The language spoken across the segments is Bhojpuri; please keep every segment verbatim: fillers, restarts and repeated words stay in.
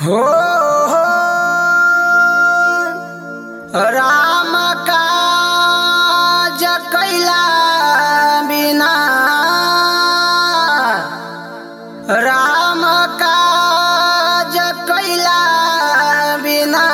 हो हो राम काज कैला बिना राम काज कैला बिना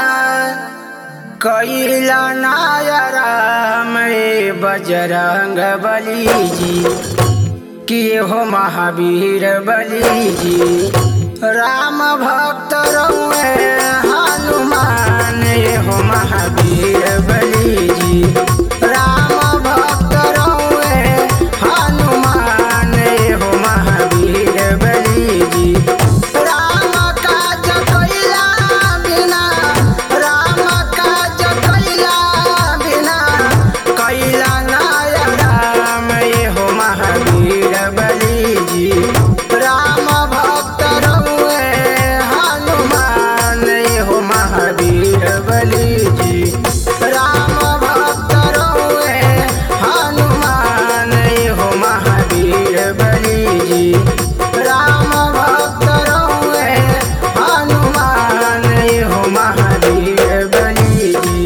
कैला नाय राम बजरंग बली जी किए हो महावीर बली जी। राम भक्त रहुए हनुमान हो महावीर बली जी। राम भक्त रहुए हनुमान हो महावीर बली जी। राम काज कैला बिना राम काज कैला बिना कैला नाय राम हो महावीर बली जी। राम भक्त रहुए हनुमान हो महावीर बली जी। राम भक्त रहुए हनुमान हो महावीर बली जी। राम भक्त रहुए हनुमान हो महावीर बली जी।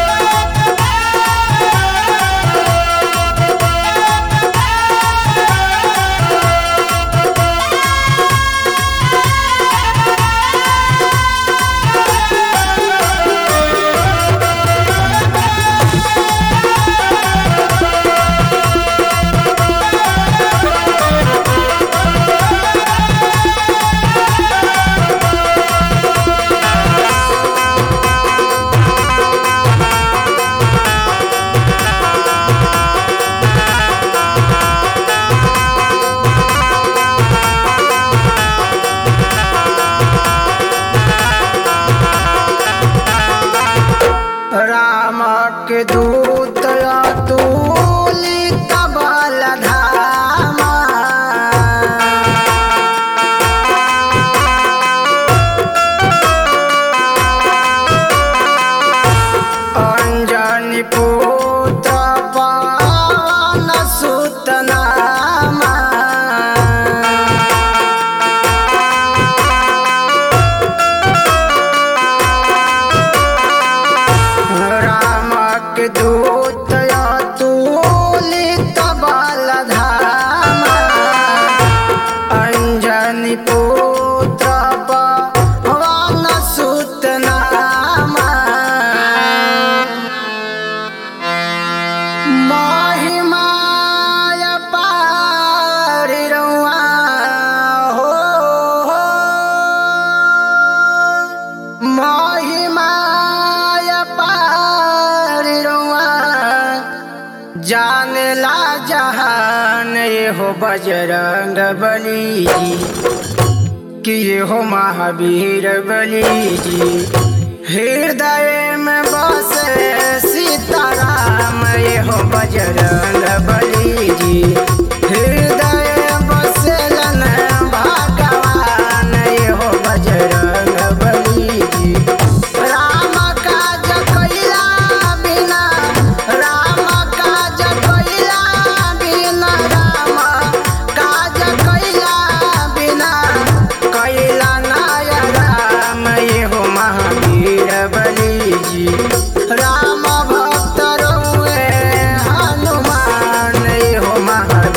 राम के दूत अतुलित बल धामा अंजनी पुत्र पवन सुत नामा। राम के दूत अतुलित बल धामा अंजनी पुत्र पवन सुत नामा। महिमा अपार रउआ हो हो महिमा अपार रउआ जाने ला जहान ये हो बजरंग बली जी कि ये हो महावीर बली जी। हृदय में बसे सीताराम ये हो बजरंग बली जी। हृदय बसेलन भगवान ये हो बजरंग बली जी। राम काज कैला बिना राम काज कैला बिना राम काज कैला बिना कैला नाय राम ये हो महावीर बली जी। राम भक्त रहुए हनुमान हो महावीर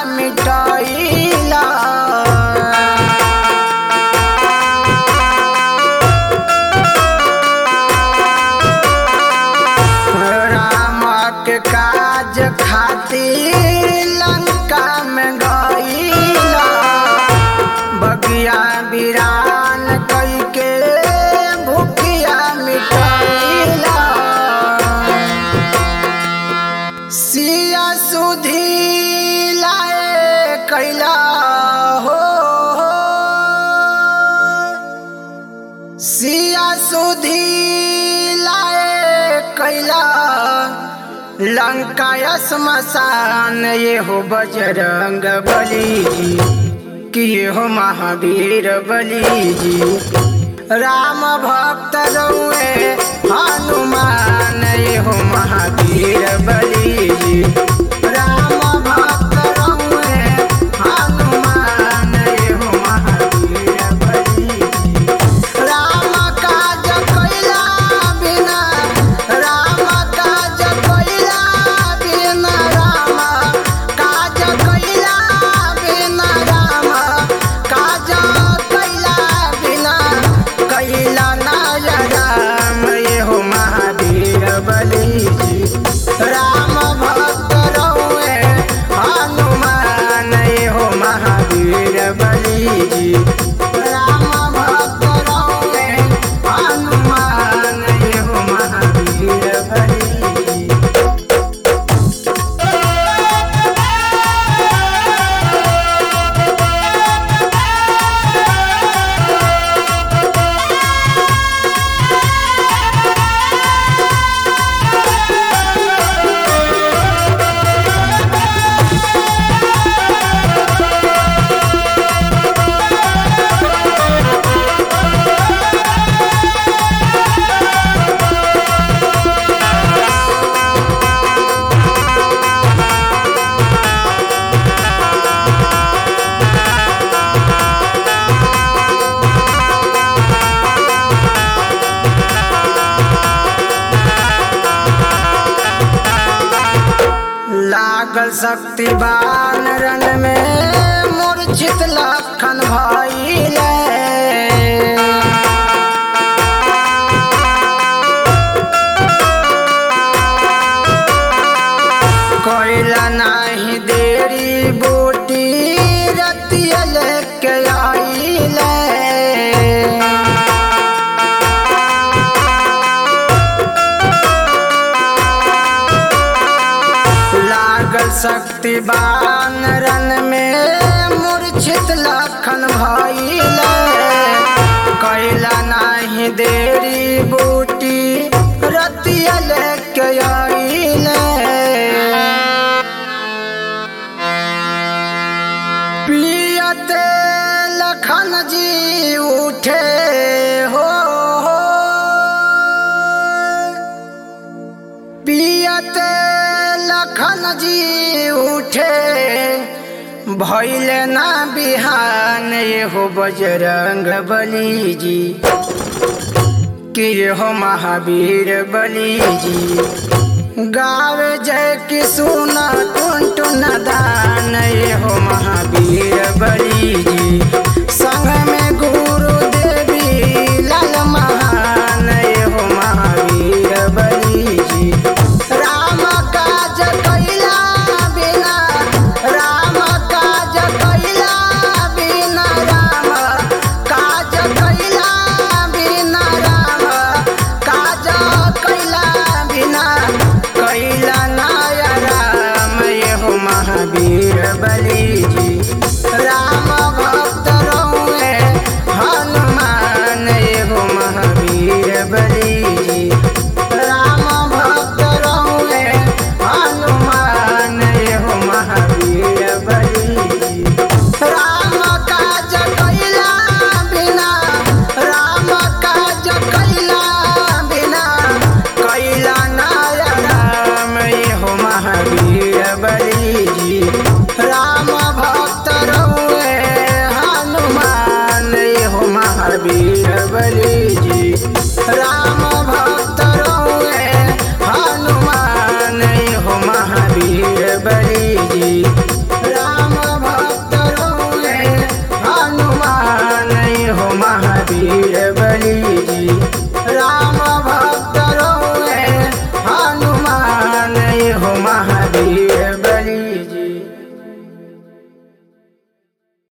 मिटाइला। राम के काज खातिर लंका में गइला, बगिया बिरान कई के भूखिया मिटाइला। सिया सुधी लाए कैला हो, सिया सुधी लाए कैला लंका श्मशान। ये हो बजरंग बली जी कि ये हो महावीर बली जी। राम भक्त रहुए हनुमान ये हो महावीर बली जी। राम भक्त रहुए हनुमान ये हो महावीर बली जी। राम काज कैला बिना, राम काज कैला बिना, राम काज कैला बिना, राम काज कैला बिना कैला नाय राम ये हो महावीर बली जी। राम भक्त रहुए हनुमान ये हो महावीर बली जी। राम भक्त रहुए हनुमान ये हो महावीर बली जी। लागल शक्तिवान रण में मूर्छित लखन भइले। कैला नाही देरी बूटी रतिया लेके आइले। शक्तिवान रण में मूर्छित लखन भइले। कैला नाही देरी बूटी रतिया लेके आइले। पियते लखन जी उठे हो, पियते लखन जी उठे भइले ना बिहान ये हो बजरंग बली जी कि ये हो महावीर बली जी। गावे जय कि सुना टुन टुन दान ये हो महावीर बली जी।